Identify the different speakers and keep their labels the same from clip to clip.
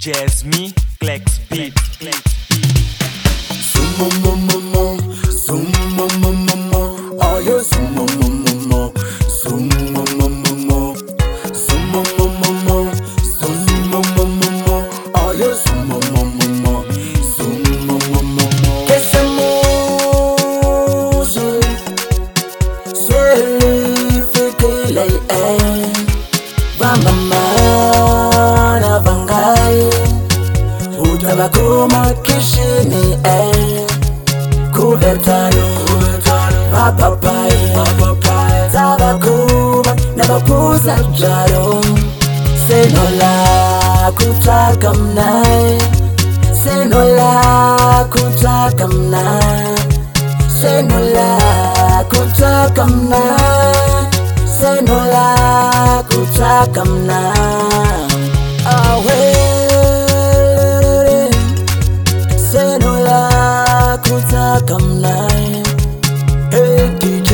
Speaker 1: Jazz me, Klex beat.
Speaker 2: Sumo, oh yeah, sumo, oh yeah, que se muje, sueli fikile, vamamana vangai, utabakuma kishini, kuvertano, papapai, tabakuba, nabapuza jaro, senola kutakamnai, senola kutakamnai, senola kutakamnai, senola kutakamnai, awe. Senola kutakamnai, hey DJ,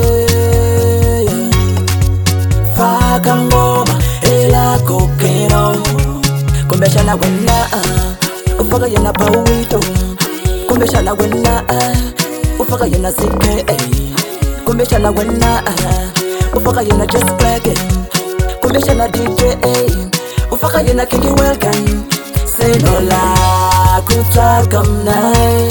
Speaker 2: faka ngoma ela kokero, kumbesha na wena, ufaka yena pawito, kumbesha na wena, ufaka yena sike, kumbesha na wena, ufaka yena just black, kumbesha na DJ, ufaka yena kingi welcome. Senola kutakamnai,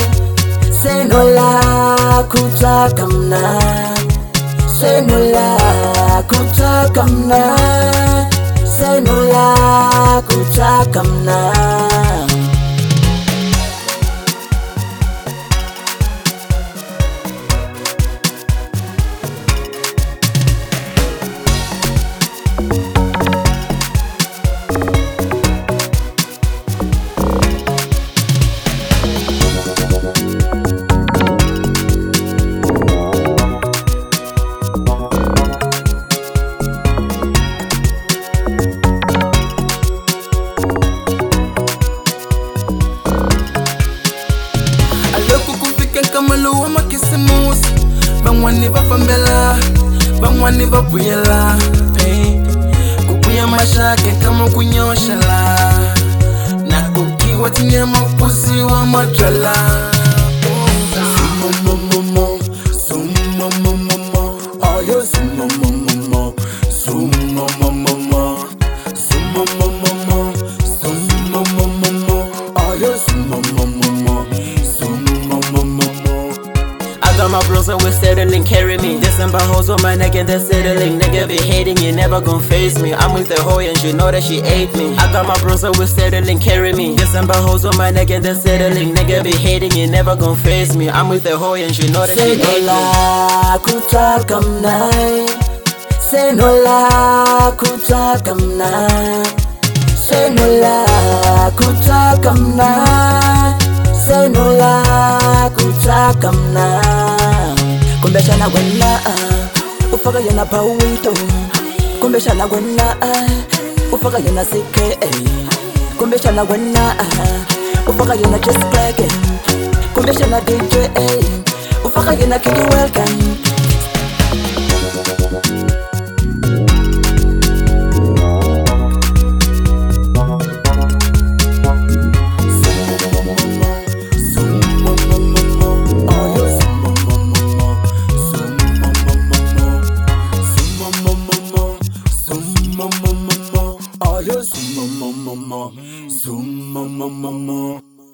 Speaker 2: senola kutakamnai, senola kutakamnai, senola kutakamnai.
Speaker 3: Kamaluwa makisimus, bangwani vafambela, bangwani vabuyela, kukuya mashake kama kunyoshala, na kukiwa tinyama pusi wa majala.
Speaker 2: Sumo, oh yeah, sumo, oh yeah,
Speaker 4: I got my bros always settling, carry me. December hoes on my neck and they're settling. Nigga be hating, you never gon' face me. I'm with the hoe and she know that she ate me. I got my bros always settling, carry me. December hoes on my neck and they're settling. Nigga be hating, you never gon' face me. I'm with the hoe and she know that she ate me.
Speaker 2: Senola kutakamnai, senola kutakamnai, senola kutakamnai, senola kutakamnai. Kumbesha na wena, ufaka yena pawito, kumbesha na wena, ufaka yena sike, kumbesha na wena, ufaka yena just black, kumbesha na DJ, ufaka yena kingi welcome. Oh yeah, sumo,